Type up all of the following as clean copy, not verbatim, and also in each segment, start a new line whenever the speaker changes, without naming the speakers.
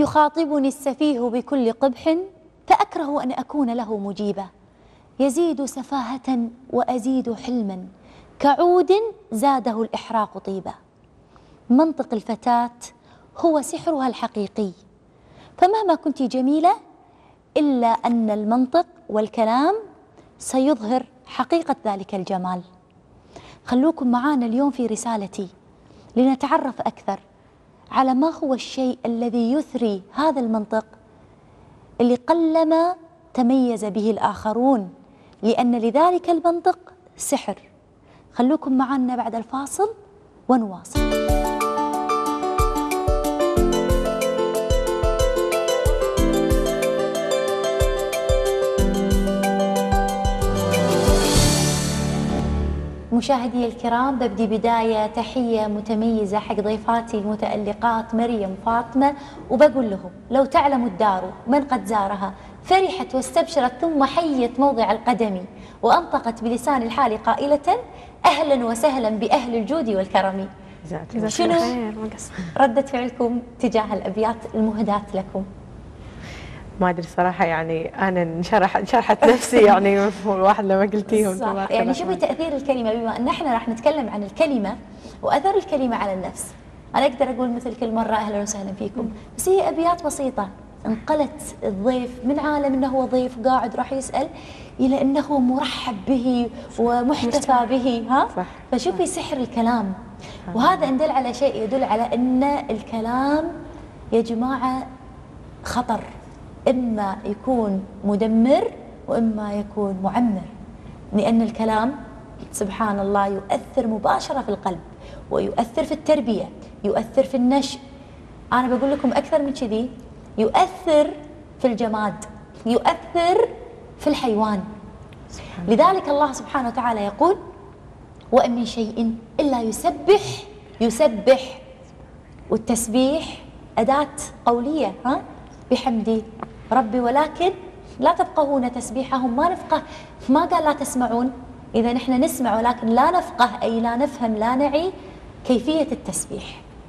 يخاطبني السفيه بكل قبح فأكره أن أكون له مجيبا. يزيد سفاهة وأزيد حلما كعود زاده الإحراق طيبا. منطق الفتاة هو سحرها الحقيقي، فمهما كنت جميلة إلا أن المنطق والكلام سيظهر حقيقة ذلك الجمال. خلوكم معانا اليوم في رسالتي لنتعرف أكثر على ما هو الشيء الذي يثري هذا المنطق اللي قلما تميز به الآخرون، لأن لذلك المنطق سحر. خلوكم معنا بعد الفاصل ونواصل. مشاهدي الكرام، ببدي بداية تحية متميزة حق ضيفاتي المتألقات مريم وفاطمة، وبقول لهم لو تعلموا الدار من قد زارها فرحت واستبشرت ثم حيت موضع القدم وأنطقت بلسان الحال قائلة أهلا وسهلا بأهل الجود والكرم. شنو ردة فعلكم تجاه الأبيات المهداة لكم؟
ما ادري صراحه، يعني انا انشرحت نفسي يعني الواحد لما قلتيهم
صح. يعني شوفي تاثير الكلمه، بما ان احنا راح نتكلم عن الكلمه واثر الكلمه على النفس. انا اقدر اقول مثل كل مره اهلا وسهلا فيكم، بس هي ابيات بسيطه انقلت الضيف من عالم انه هو ضيف قاعد راح يسال الى انه مرحب به ومحتفى به. ها صح. فشوفي سحر الكلام، وهذا ان دل على شيء يدل على ان الكلام يا جماعه خطر، إما يكون مدمر وإما يكون معمر، لأن الكلام سبحان الله يؤثر مباشرة في القلب ويؤثر في التربية، يؤثر في النشء. أنا بقول لكم أكثر من كذي، يؤثر في الجماد، يؤثر في الحيوان. لذلك الله سبحانه وتعالى يقول وإن من شيء إلا يسبح، والتسبيح أداة قولية بحمدي ربي ولكن لا تفقهون تسبيحهم. ما نفقه، ما قال لا تسمعون، إذا نحن نسمع ولكن لا نفقه أي لا نفهم لا نعي كيفية التسبيح.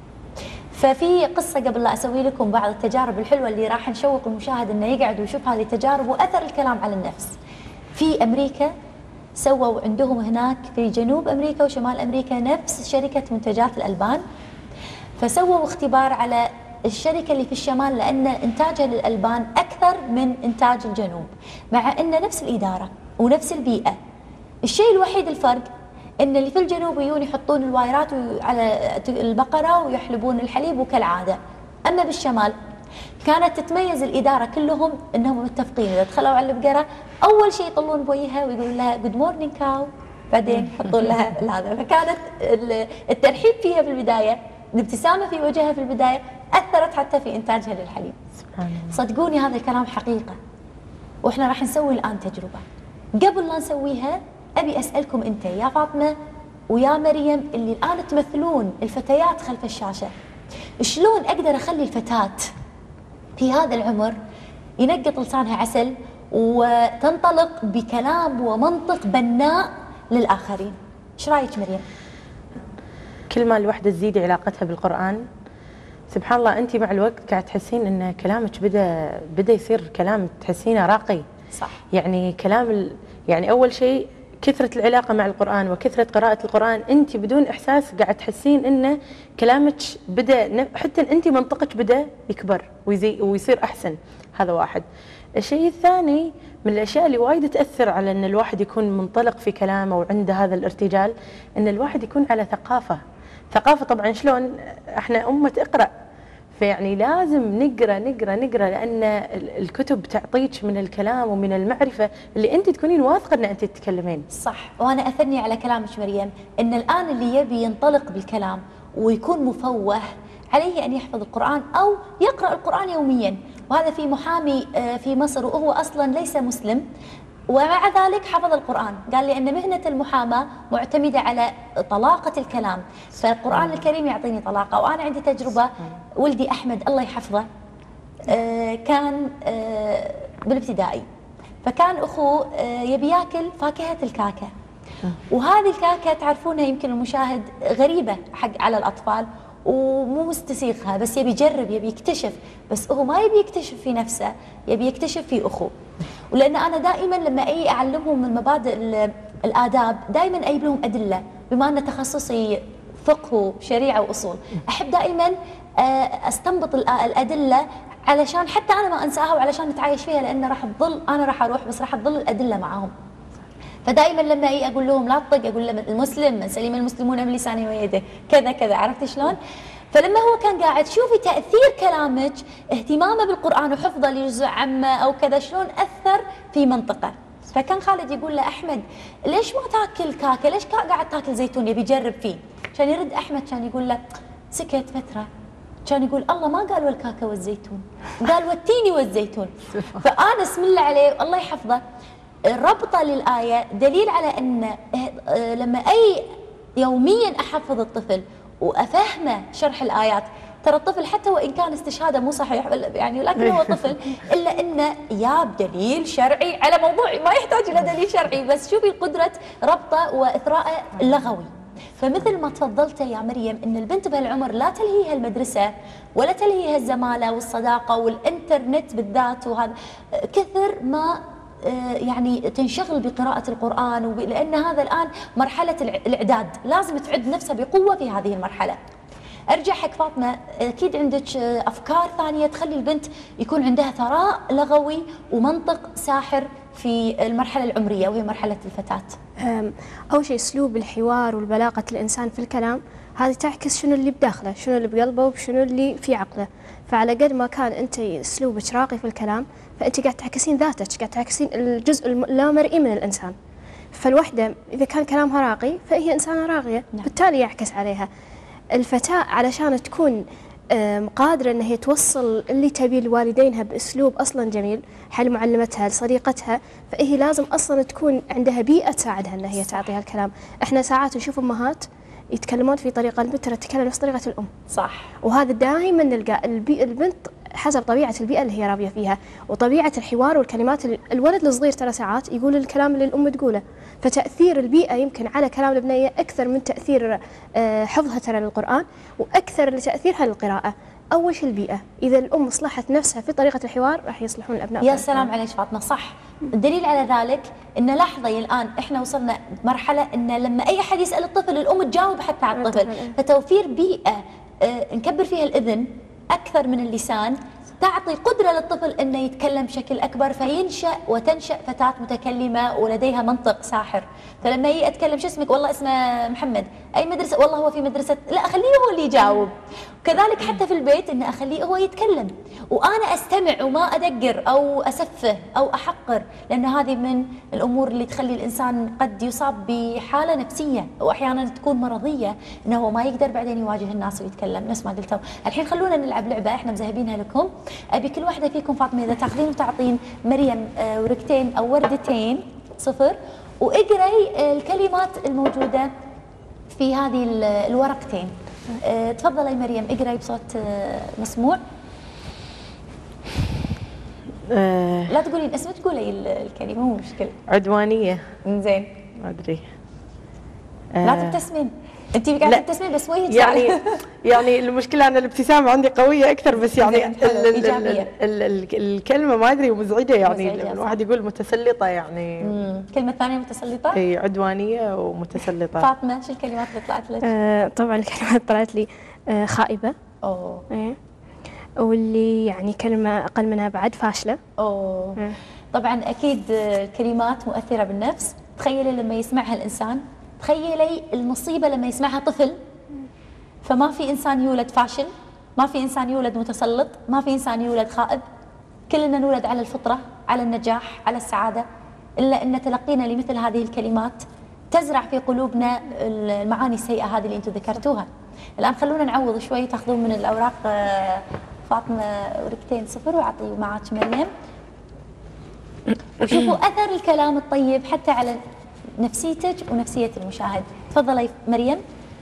ففي قصة قبل لا أسوي لكم بعض التجارب الحلوة اللي راح نشوق المشاهد أنه يقعد ويشوف هذه التجارب وأثر الكلام على النفس. في أمريكا سووا عندهم هناك في جنوب أمريكا وشمال أمريكا نفس شركة منتجات الألبان، فسووا اختبار على الشركة اللي في الشمال لأن إنتاجها للألبان أكثر من إنتاج الجنوب، مع أن نفس الإدارة ونفس البيئة. الشيء الوحيد الفرق أن اللي في الجنوب يجون يحطون الوايرات على البقرة ويحلبون الحليب وكالعادة، أما بالشمال كانت تتميز الإدارة كلهم أنهم متفقين إذا دخلوا على البقرة أول شيء يطلون بوجهها ويقولون لها جود مورنينج كاو، بعدين يحطون لها هذا. فكانت الترحيب فيها في البداية، الابتسامة في وجهها في البداية أثرت حتى في إنتاجها للحليب. سبحان الله. صدقوني هذا الكلام حقيقة، وإحنا راح نسوي الآن تجربة. قبل لا نسويها أبي أسألكم أنت يا فاطمة ويا مريم اللي الآن تمثلون الفتيات خلف الشاشة، شلون أقدر أخلي الفتاة في هذا العمر ينقط لسانها عسل وتنطلق بكلام ومنطق بناء للآخرين؟ إيش رأيك مريم؟
كل ما الوحدة تزيد علاقتها بالقرآن سبحان الله أنت مع الوقت قاعد تحسين أن كلامك بدأ يصير كلام تحسينه راقي.
صح. يعني
كلام يعني أول شيء كثرة العلاقة مع القرآن وكثرة قراءة القرآن، أنت بدون إحساس قاعد تحسين أن كلامك بدأ، حتى أنت منطقك بدأ يكبر ويصير أحسن. هذا واحد. الشيء الثاني من الأشياء اللي وايد تأثر على أن الواحد يكون منطلق في كلامه وعنده هذا الارتجال، أن الواحد يكون على ثقافة. طبعا شلون احنا أمة اقرأ، فيعني لازم نقرأ لأن الكتب تعطيك من الكلام ومن المعرفة اللي أنت تكونين واثقة أن أنت تتكلمين.
صح. وأنا أثرني على كلامك مريم أن الآن اللي يبي ينطلق بالكلام ويكون مفوه عليه أن يحفظ القرآن أو يقرأ القرآن يوميا. وهذا في محامي في مصر وهو أصلا ليس مسلم ومع ذلك حفظ القرآن، قال لي أن مهنة المحاماة معتمدة على طلاقة الكلام، فالقرآن الكريم يعطيني طلاقة. وأنا عندي تجربة، ولدي أحمد الله يحفظه كان بالابتدائي، فكان أخوه يبي ياكل فاكهة الكاكا، وهذه الكاكا تعرفونها يمكن المشاهد غريبة حق على الأطفال، ومو مستسيغها، بس يبي يجرب، يبي يكتشف، بس هو ما يبي يكتشف في نفسه، يبي يكتشف في أخوه. ولأن أنا دائما لما أي أعلمهم من مبادئ الآداب دائما أجيب لهم أدلة، بما أن تخصصي فقه وشريعة وأصول، أحب دائما أستنبط الأدلة علشان حتى أنا ما أنساها وعلشان نتعايش فيها، لأن راح تظل، أنا راح أروح بس راح تظل الأدلة معهم. فدائما لما اقول لهم لا تطق، اقول لهم المسلم من سلم المسلمون من لسانه ويده، كذا كذا، عرفت شلون؟ فلما هو كان قاعد، شوفي تاثير كلامك، اهتمامه بالقران وحفظه لجزء عامه او كذا، شلون اثر في منطقه. فكان خالد يقول له احمد ليش ما تاكل كاكا؟ ليش قاعد تاكل زيتون؟ يبي يجرب فيه. كان يرد احمد كان يقول له سكت فتره، كان يقول الله ما قال والكاكا والزيتون، قال والتين والزيتون. فانا اسم الله عليه الله يحفظه، ربطه للآية دليل على أن لما يوميا أحفظ الطفل وأفهمه شرح الآيات، ترى الطفل حتى وإن كان استشهاده مو صحيح يعني، ولكن هو طفل، إلا أنه ياب دليل شرعي على موضوع ما يحتاج إلى دليل شرعي، بس شوفي قدرة ربطه وإثراء اللغوي. فمثل ما تفضلت يا مريم ان البنت بهالعمر لا تلهيها المدرسه ولا تلهيها الزماله والصداقه والانترنت بالذات، وهذا كثر ما يعني تنشغل بقراءة القرآن، لأن هذا الآن مرحلة الإعداد، لازم تعد نفسها بقوة في هذه المرحلة. أرجع حق فاطمة، أكيد عندك أفكار ثانية تخلي البنت يكون عندها ثراء لغوي ومنطق ساحر في المرحلة العمرية وهي مرحلة الفتاة.
أول شيء أسلوب الحوار والبلاغة الإنسان في الكلام، هذه تعكس شنو اللي بداخله، شنو اللي بقلبه وشنو اللي في عقله. فعلى قد ما كان أنت أسلوبك راقي في الكلام، فأنت قاعد تعكسين ذاتك، قاعد تعكسين الجزء اللامرئي من الإنسان. فالوحدة إذا كان كلامها راقي فهي إنسانة راقية، بالتالي يعكس عليها. الفتاة علشان تكون قادرة أن هي توصل اللي تبيه لوالدينها بأسلوب أصلا جميل حل معلمتها لصديقتها، فهي لازم أصلا تكون عندها بيئة تساعدها أن هي تعطيها الكلام. إحنا ساعات نشوف أمهات يتكلمون في طريقة، البنت ترى تتكلم نفس طريقة الأم،
صح،
وهذا دائما نلقى البنت حسب طبيعة البيئة اللي هي رابية فيها وطبيعة الحوار والكلمات. الولد الصغير ترى ساعات يقول الكلام اللي الأم تقوله، فتأثير البيئة يمكن على كلام البنية أكثر من تأثير حفظها ترى للقرآن وأكثر لتأثيرها للقراءة. أول شيء البيئة، إذا الأم أصلحت نفسها في طريقة الحوار راح يصلحون الأبناء.
يا سلام عليك فاطمة، صح. الدليل على ذلك إن لحظة الآن إحنا وصلنا مرحلة إن لما أي أحد يسأل الطفل الأم تجاوب حتى على الطفل، فتوفير بيئة نكبر فيها الأذن أكثر من اللسان تعطي قدرة للطفل أنه يتكلم بشكل أكبر، فينشأ وتنشأ فتاة متكلمة ولديها منطق ساحر. فلما يجي أتكلم شو اسمك؟ والله اسمه محمد، أي مدرسة؟ والله هو في مدرسة، لا أخليه هو اللي يجاوب. وكذلك حتى في البيت أن أخليه هو يتكلم وأنا أستمع وما أدقر أو أسفه أو أحقر، لأن هذه من الأمور اللي تخلي الإنسان قد يصاب بحالة نفسية وأحيانا تكون مرضية، أنه هو ما يقدر بعدين يواجه الناس ويتكلم. نفس ما قلتوا الحين، خلونا نلعب لعبة إحنا مذهبينها لكم. أبي كل واحدة فيكم فاطمة إذا تاخذين وتعطين مريم ورقتين أو وردتين صفر، واقرأي الكلمات الموجودة في هذه الورقتين. تفضلي مريم اقرأي بصوت مسموع. لا تقولين اسمك، قولي الكلمة مو مشكلة.
عدوانية.
زين،
ما أدري.
لا تبتسمين، انت قاعده تبتسمين بس وجهك
يعني المشكله ان الابتسامه عندي قويه اكثر، بس يعني الكلمه ما ادري مزعجه، يعني الواحد يقول متسلطه يعني.
الكلمه الثانيه متسلطه؟
اي عدوانيه ومتسلطه.
فاطمه شو الكلمات اللي طلعت لك؟
طبعا الكلمات طلعت لي خائبه. واللي يعني كلمه اقل منها بعد فاشله.
طبعا اكيد الكلمات مؤثره بالنفس. تخيلي لما يسمعها الانسان، تخيلي المصيبة لما يسمعها طفل. فما في إنسان يولد فاشل، ما في إنسان يولد متسلط، ما في إنسان يولد خائب، كلنا نولد على الفطرة، على النجاح، على السعادة، إلا أن تلقينا لمثل هذه الكلمات تزرع في قلوبنا المعاني السيئة هذه اللي أنتم ذكرتوها. الآن خلونا نعوض شوي، تاخذون من الأوراق فاطمة ورقتين صفر وعطي معاك مريم، وشوفوا أثر الكلام الطيب حتى على نفسيتك ونفسية المشاهد. تفضلي مريم.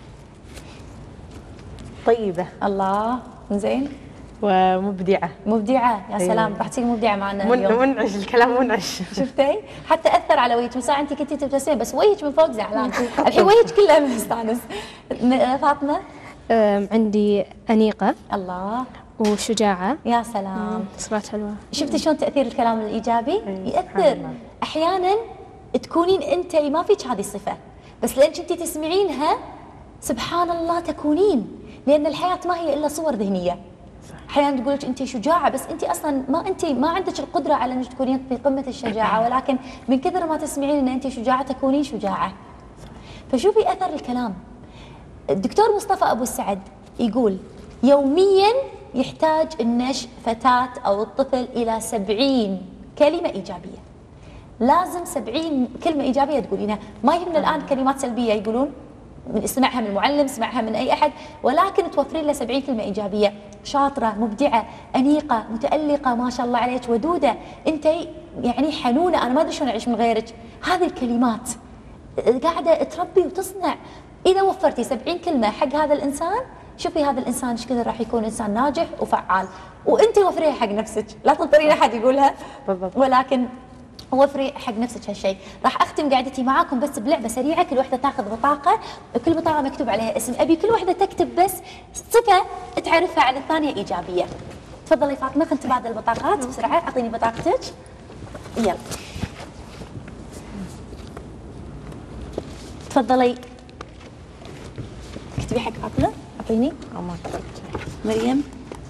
طيبة.
الله، زين.
ومبدعة.
مبدعة، يا سلام، راح تصير مبدعة معنا اليوم.
منعش الكلام، منعش.
شفتي؟ حتى أثر على وجهك، مساء أنت كنتي تبتسمين بس وجهك من فوق زعلان. الحين وجهك كله مستانس. فاطمة.
عندي أنيقة
الله،
وشجاعة.
يا سلام.
صفات حلوة.
شفتي شلون تأثير الكلام الإيجابي؟ يأثر. أحيانا تكونين أنت ما فيك هذه الصفة، بس لأنك أنت تسمعينها سبحان الله تكونين، لأن الحياة ما هي إلا صور ذهنية. أحيانا تقول لك أنت شجاعة، بس أنت أصلا ما عندك القدرة على أنك تكونين في قمة الشجاعة، ولكن من كثر ما تسمعين أن أنت شجاعة تكونين شجاعة. فشوفي أثر الكلام. الدكتور مصطفى أبو السعد يقول يوميا يحتاج فتاة أو الطفل إلى 70 كلمة إيجابية. لازم 70 كلمة إيجابية تقولينها، ما يهمنا الآن كلمات سلبية يقولون سمعها من المعلم، سمعها من أي أحد، ولكن توفرين له 70 كلمة إيجابية. شاطرة، مبدعة، أنيقة، متألقة، ما شاء الله عليك، ودودة، أنت يعني حنونة، أنا ما أدري شلون أعيش من غيرك. هذه الكلمات قاعدة تربي وتصنع. إذا وفرتي 70 كلمة حق هذا الإنسان، شوفي هذا الإنسان ايش كثر راح يكون إنسان ناجح وفعال. وأنت وفريها حق نفسك، لا تنطرين أحد يقولها، ولكن وفري حق نفسك هالشيء. راح أختم قعدتي معاكم بس بلعبة سريعة. كل واحدة تاخذ بطاقة، كل بطاقة مكتوب عليها اسم. أبي كل واحدة تكتب بس صفة تعرفها عن الثانية إيجابية. تفضلي فاطمة، خلينا نتبادل البطاقات بسرعة. أعطيني بطاقتك، يلا تفضلي اكتبي حق فاطمة. أعطيني مريم.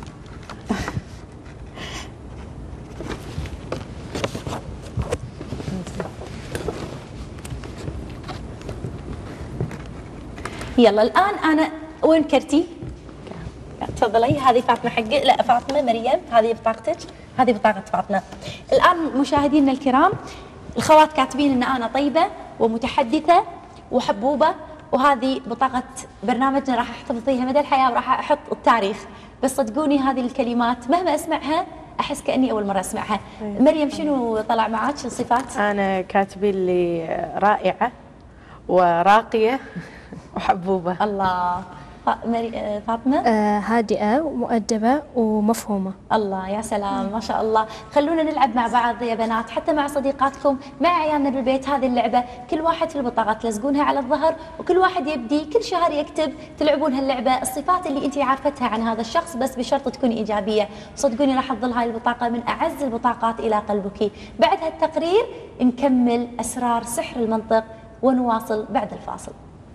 يلا الآن أنا وين كرتي؟ تفضلي. هذه فاطمة حقي، لا فاطمة مريم، هذه بطاقتك، هذه بطاقة فاطمة. الآن مشاهدينا الكرام، الخوات كاتبين أن أنا طيبة ومتحدثة وحبوبة، وهذه بطاقة برنامجنا راح أحتفظ فيها مدى الحياة، وراح أحط التاريخ. بس صدقوني هذه الكلمات مهما أسمعها أحس كأني أول مرة أسمعها. مريم شنو طلع معك الصفات؟
أنا كاتبين لي رائعة وراقية وحبوبة.
الله. فاطمة؟
هادئة ومؤدبة ومفهومة.
الله، يا سلام، ما شاء الله. خلونا نلعب مع بعض يا بنات، حتى مع صديقاتكم، مع عيالنا بالبيت. هذه اللعبة كل واحد في البطاقة تلزقونها على الظهر، وكل واحد يبدي كل شهر يكتب. تلعبون هاللعبة، الصفات اللي انت عارفتها عن هذا الشخص، بس بشرط تكون إيجابية. صدقوني راح تظل هاي البطاقة من أعز البطاقات إلى قلبك. بعد هالتقرير نكمل أسرار سحر المنطق، ونواصل بعد الفاصل.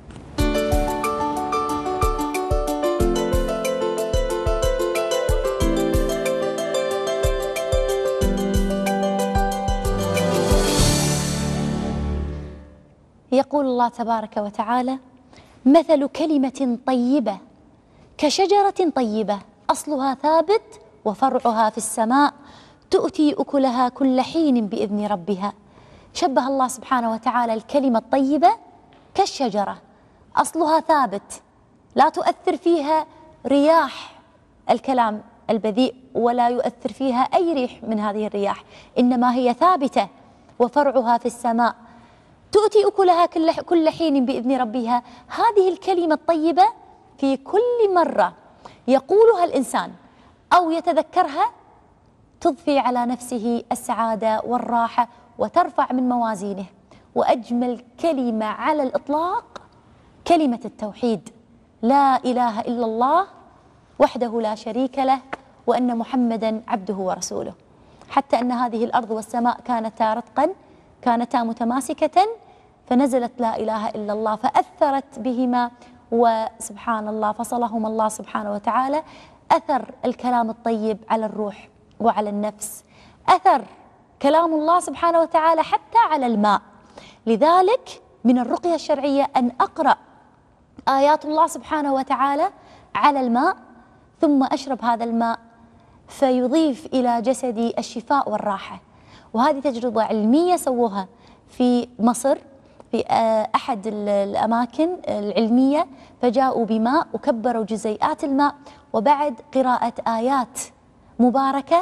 يقول الله تبارك وتعالى: مثل كلمة طيبة كشجرة طيبة أصلها ثابت وفرعها في السماء تؤتي أكلها كل حين بإذن ربها. شبه الله سبحانه وتعالى الكلمة الطيبة كالشجرة، أصلها ثابت، لا تؤثر فيها رياح الكلام البذيء، ولا يؤثر فيها أي ريح من هذه الرياح، إنما هي ثابتة، وفرعها في السماء تؤتي أكلها كل حين بإذن ربها. هذه الكلمة الطيبة في كل مرة يقولها الإنسان أو يتذكرها تضفي على نفسه السعادة والراحة وترفع من موازينه. وأجمل كلمة على الإطلاق كلمة التوحيد: لا إله إلا الله وحده لا شريك له، وأن محمدا عبده ورسوله. حتى أن هذه الأرض والسماء كانتا رتقا، كانتا متماسكة، فنزلت لا إله إلا الله فأثرت بهما، وسبحان الله فصلهما الله سبحانه وتعالى. أثر الكلام الطيب على الروح وعلى النفس، أثر كلام الله سبحانه وتعالى حتى على الماء. لذلك من الرقية الشرعية أن أقرأ آيات الله سبحانه وتعالى على الماء، ثم أشرب هذا الماء فيضيف إلى جسدي الشفاء والراحة. وهذه تجربة علمية سووها في مصر في أحد الأماكن العلمية، فجاءوا بماء وكبروا جزيئات الماء، وبعد قراءة آيات مباركة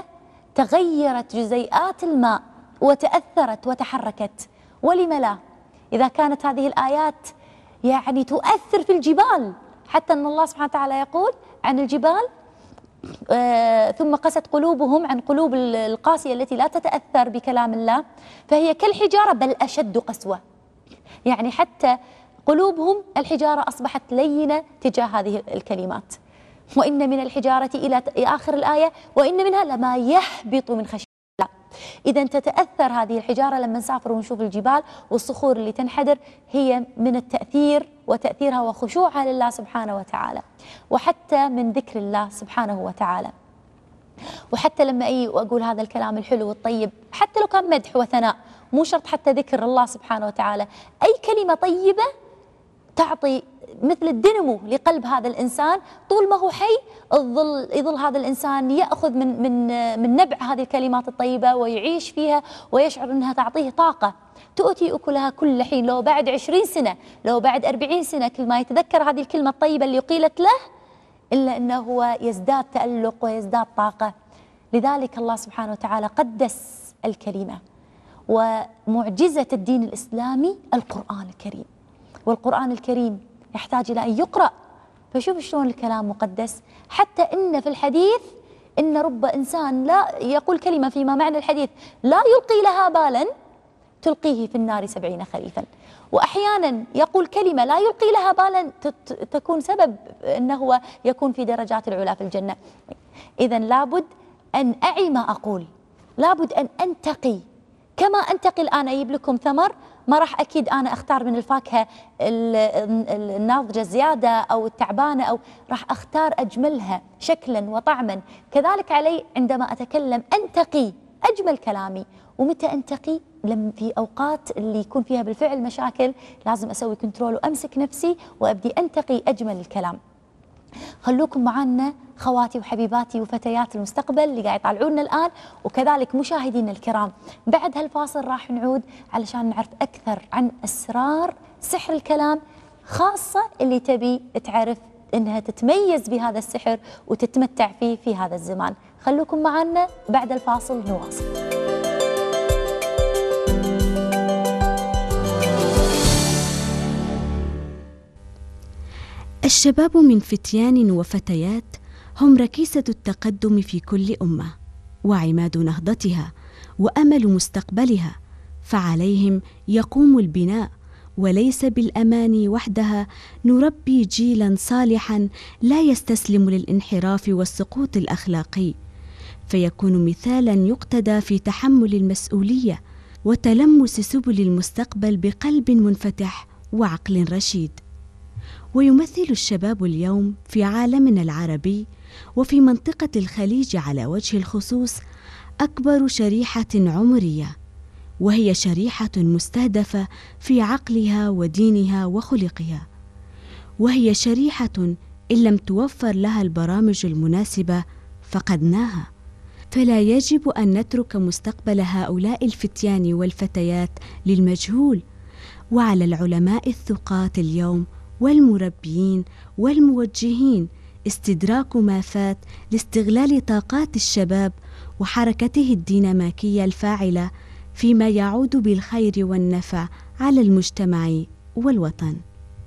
تغيرت جزيئات الماء وتأثرت وتحركت. ولم لا؟ إذا كانت هذه الآيات يعني تؤثر في الجبال، حتى أن الله سبحانه وتعالى يقول عن الجبال: ثم قست قلوبهم عن قلوب القاسية التي لا تتأثر بكلام الله، فهي كالحجارة بل أشد قسوة. يعني حتى قلوبهم الحجارة أصبحت لينة تجاه هذه الكلمات. وإن من الحجارة إلى آخر الآية وإن منها لما يهبط من خشية الله. إذا تتأثر هذه الحجارة لما نسافر ونشوف الجبال والصخور اللي تنحدر، هي من التأثير وتأثيرها وخشوعها لله سبحانه وتعالى، وحتى من ذكر الله سبحانه وتعالى. وحتى لما أي وأقول هذا الكلام الحلو والطيب، حتى لو كان مدح وثناء، مو شرط حتى ذكر الله سبحانه وتعالى، أي كلمة طيبة تعطي مثل الدينامو لقلب هذا الإنسان. طول ما هو حي يظل هذا الإنسان يأخذ من نبع هذه الكلمات الطيبة ويعيش فيها ويشعر أنها تعطيه طاقة تؤتي أكلها كل حين. لو بعد 20 سنة، لو بعد 40 سنة، كل ما يتذكر هذه الكلمة الطيبة اللي قيلت له إلا أنه هو يزداد تألق ويزداد طاقة. لذلك الله سبحانه وتعالى قدس الكلمة. ومعجزة الدين الإسلامي القرآن الكريم، والقرآن الكريم يحتاج إلى أن يقرأ. فشوف شلون الكلام مقدس، حتى إن في الحديث إن رب إنسان لا يقول كلمة فيما معنى الحديث لا يلقي لها بالا تلقيه في النار 70 خريفا. وأحيانا يقول كلمة لا يلقي لها بالا تكون سبب أنه هو يكون في درجات العلا في الجنة. إذن لابد أن أعي ما أقول، لابد أن أنتقي. كما أنتقي الآن أجيب لكم ثمر، ما راح أكيد أنا أختار من الفاكهة الناضجة زيادة أو التعبانة، أو راح أختار أجملها شكلا وطعما. كذلك علي عندما أتكلم أنتقي أجمل كلامي. ومتى أنتقي؟ لما في أوقات اللي يكون فيها بالفعل مشاكل لازم أسوي كنترول وأمسك نفسي وأبدي أنتقي أجمل الكلام. خلوكم معنا خواتي وحبيباتي وفتيات المستقبل اللي قاعد يطالعونا الآن، وكذلك مشاهدينا الكرام. بعد هالفاصل راح نعود علشان نعرف أكثر عن أسرار سحر الكلام، خاصة اللي تبي تعرف أنها تتميز بهذا السحر وتتمتع فيه في هذا الزمان. خلوكم معنا، بعد الفاصل نواصل.
الشباب من فتيان وفتيات هم ركيزة التقدم في كل أمة، وعماد نهضتها، وأمل مستقبلها، فعليهم يقوم البناء، وليس بالأماني وحدها نربي جيلا صالحا لا يستسلم للانحراف والسقوط الأخلاقي، فيكون مثالا يقتدى في تحمل المسؤولية وتلمس سبل المستقبل بقلب منفتح وعقل رشيد. ويمثل الشباب اليوم في عالمنا العربي وفي منطقة الخليج على وجه الخصوص أكبر شريحة عمرية، وهي شريحة مستهدفة في عقلها ودينها وخلقها، وهي شريحة إن لم توفر لها البرامج المناسبة فقدناها. فلا يجب أن نترك مستقبل هؤلاء الفتيان والفتيات للمجهول، وعلى العلماء الثقات اليوم والمربيين والموجهين استدراك ما فات لاستغلال طاقات الشباب وحركته الديناميكية الفاعلة فيما يعود بالخير والنفع على المجتمع والوطن.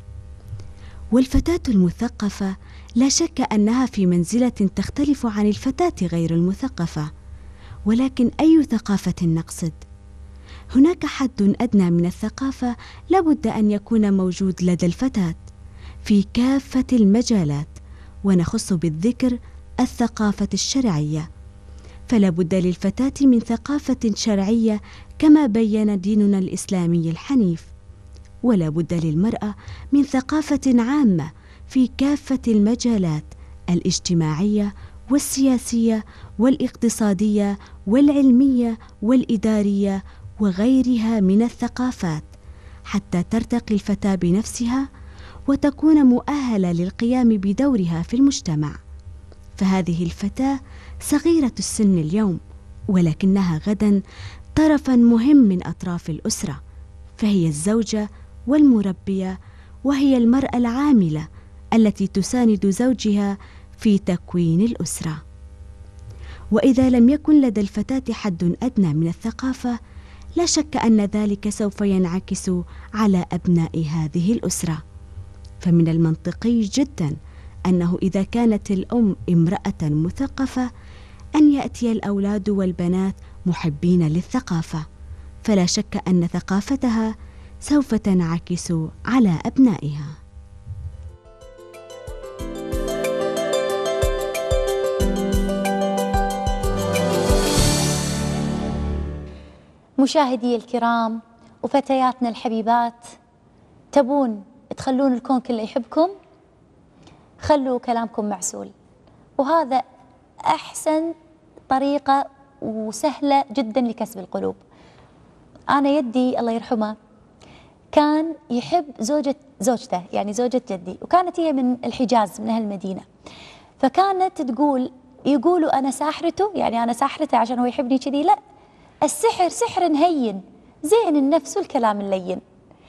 والفتاة المثقفة لا شك أنها في منزلة تختلف عن الفتاة غير المثقفة، ولكن أي ثقافة نقصد؟ هناك حد أدنى من الثقافة لابد أن يكون موجود لدى الفتاة في كافة المجالات، ونخص بالذكر الثقافة الشرعية، فلا بد للفتاة من ثقافة شرعية كما بين ديننا الإسلامي الحنيف، ولا بد للمرأة من ثقافة عامة في كافة المجالات الاجتماعية والسياسية والاقتصادية والعلمية والإدارية وغيرها من الثقافات، حتى ترتقي الفتاة بنفسها وتكون مؤهلة للقيام بدورها في المجتمع. فهذه الفتاة صغيرة السن اليوم، ولكنها غدا طرفا مهم من أطراف الأسرة، فهي الزوجة والمربية، وهي المرأة العاملة التي تساند زوجها في تكوين الأسرة. وإذا لم يكن لدى الفتاة حد أدنى من الثقافة، لا شك أن ذلك سوف ينعكس على أبناء هذه الأسرة. فمن المنطقي جدا أنه إذا كانت الأم امرأة مثقفة أن يأتي الأولاد والبنات محبين للثقافة، فلا شك أن ثقافتها سوف تنعكس على أبنائها.
مشاهدي الكرام وفتياتنا الحبيبات، تبون تخلون الكون كله يحبكم؟ خلوا كلامكم معسول، وهذا أحسن طريقة وسهلة جدا لكسب القلوب. أنا يدي الله يرحمه كان يحب زوجته، يعني زوجة جدي، وكانت هي من الحجاز من أهل المدينة، فكانت يقولوا أنا ساحرته، يعني أنا ساحرته عشان هو يحبني كذي. لا، السحر سحر هين، زين النفس والكلام اللين.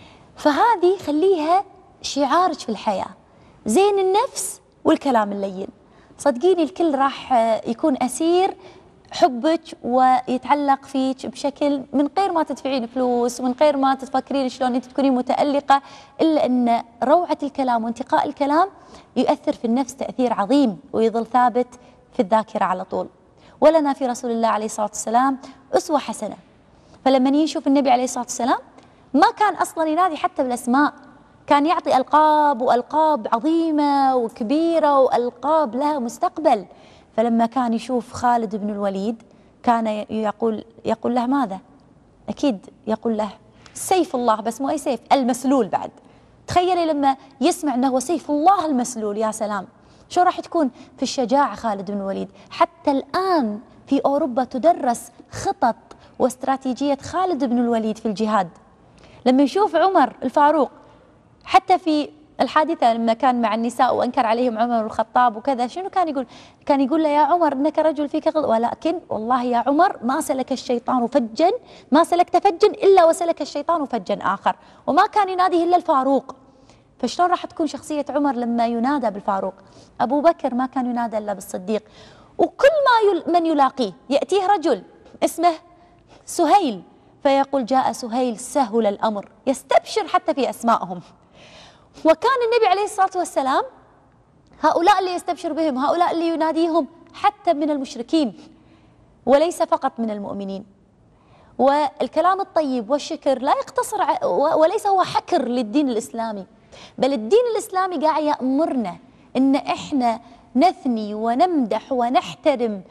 فهذه خليها شعارك في الحياة، زين النفس والكلام اللين. صدقيني الكل راح يكون أسير حبك ويتعلق فيك بشكل من غير ما تدفعين فلوس ومن غير ما تفكرين شلون انت تكونين متألقة، إلا أن روعة الكلام وانتقاء الكلام يؤثر في النفس تأثير عظيم ويظل ثابت في الذاكرة على طول. ولنا في رسول الله عليه الصلاة والسلام أسوة حسنة. فلما نشوف النبي عليه الصلاة والسلام ما كان أصلا ينادي حتى بالأسماء، كان يعطي ألقاب وألقاب عظيمة وكبيرة وألقاب لها مستقبل. فلما كان يشوف خالد بن الوليد كان يقول له ماذا؟ أكيد يقول له سيف الله، بس مو أي سيف، المسلول بعد. تخيلي لما يسمع أنه هو سيف الله المسلول، يا سلام شو راح تكون في الشجاعة خالد بن الوليد. حتى الآن في أوروبا تدرس خطط واستراتيجية خالد بن الوليد في الجهاد. لما يشوف عمر الفاروق حتى في الحادثة لما كان مع النساء وأنكر عليهم عمر الخطاب وكذا، شنو كان يقول؟ كان يقول له يا عمر إنك رجل فيك غل، ولكن والله يا عمر ما سلك الشيطان فجا، ما سلكت فجا إلا وسلك الشيطان فجا آخر. وما كان يناديه إلا الفاروق. فشلون راح تكون شخصية عمر لما ينادى بالفاروق؟ أبو بكر ما كان ينادى إلا بالصديق. وكل من يلاقيه يأتيه رجل اسمه سهيل فيقول جاء سهيل سهل الأمر، يستبشر حتى في أسمائهم. وكان النبي عليه الصلاة والسلام هؤلاء اللي يستبشر بهم، هؤلاء اللي يناديهم حتى من المشركين وليس فقط من المؤمنين. والكلام الطيب والشكر لا يقتصر وليس هو حكر للدين الإسلامي، بل الدين الإسلامي قاعد يأمرنا إن إحنا نثني ونمدح ونحترم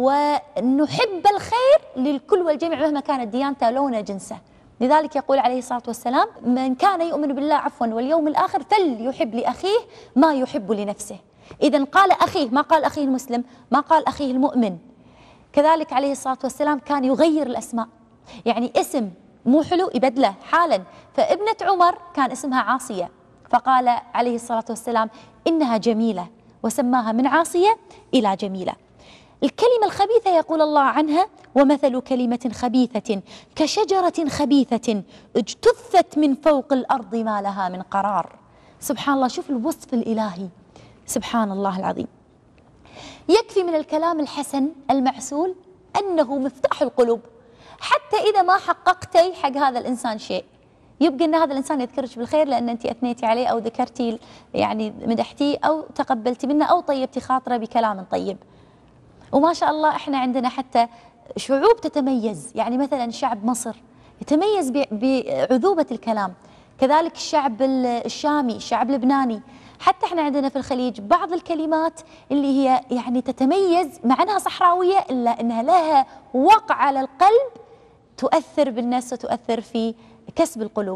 ونحب الخير للكل والجميع مهما كانت ديانته لونه جنسه. لذلك يقول عليه الصلاة والسلام من كان يؤمن بالله واليوم الآخر فليحب لأخيه ما يحب لنفسه. إذن قال أخيه، ما قال أخيه المسلم، ما قال أخيه المؤمن. كذلك عليه الصلاة والسلام كان يغير الأسماء، يعني اسم مو حلو يبدله حالا. فابنة عمر كان اسمها عاصية، فقال عليه الصلاة والسلام إنها جميلة، وسماها من عاصية إلى جميلة. الكلمة الخبيثة يقول الله عنها ومثل كلمة خبيثة كشجرة خبيثة اجتثت من فوق الأرض ما لها من قرار. سبحان الله، شوف الوصف الإلهي، سبحان الله العظيم. يكفي من الكلام الحسن المعسول أنه مفتاح القلوب، حتى إذا ما حققتي حق هذا الإنسان شيء يبقى أن هذا الإنسان يذكرك بالخير لأن أنت أثنيتي عليه أو ذكرتي يعني مدحتيه أو تقبلتي منه أو طيبتي خاطره بكلام طيب. وما شاء الله إحنا عندنا حتى شعوب تتميز، يعني مثلا شعب مصر يتميز بعذوبة الكلام، كذلك الشعب الشامي، الشعب اللبناني، حتى إحنا عندنا في الخليج بعض الكلمات اللي هي يعني تتميز مع أنها صحراوية إلا أنها لها وقع على القلب، تؤثر بالناس وتؤثر في كسب القلوب.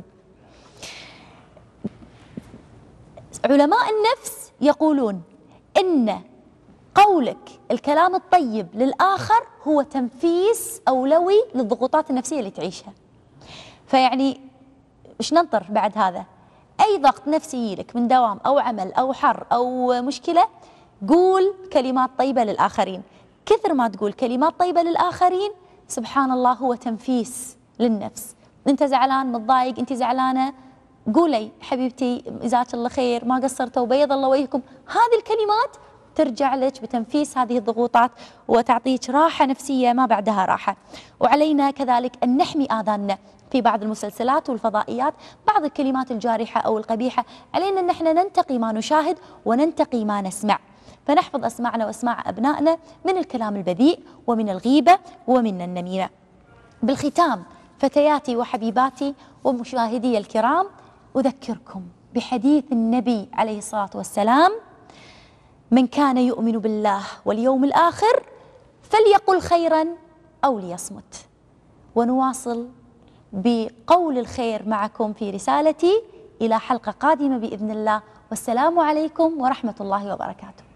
علماء النفس يقولون إن قولك الكلام الطيب للآخر هو تنفيس أولوي للضغوطات النفسية اللي تعيشها. فيعني مش ننطر بعد هذا، أي ضغط نفسي لك من دوام أو عمل أو حر أو مشكلة، قول كلمات طيبة للآخرين. كثر ما تقول كلمات طيبة للآخرين سبحان الله هو تنفيس للنفس. أنت زعلان متضايق، أنت زعلانة، قولي حبيبتي جزاك الله خير، ما قصرتوا وبيض الله وجهكم. هذه الكلمات ترجع لك بتنفيس هذه الضغوطات وتعطيك راحة نفسية ما بعدها راحة. وعلينا كذلك أن نحمي آذاننا في بعض المسلسلات والفضائيات، بعض الكلمات الجارحة أو القبيحة، علينا أن احنا ننتقي ما نشاهد وننتقي ما نسمع، فنحفظ أسماعنا وأسماع أبنائنا من الكلام البذيء ومن الغيبة ومن النميمة. بالختام فتياتي وحبيباتي ومشاهدي الكرام، أذكركم بحديث النبي عليه الصلاة والسلام: من كان يؤمن بالله واليوم الآخر فليقل خيرا أو ليصمت. ونواصل بقول الخير معكم في رسالتي إلى حلقة قادمة بإذن الله، والسلام عليكم ورحمة الله وبركاته.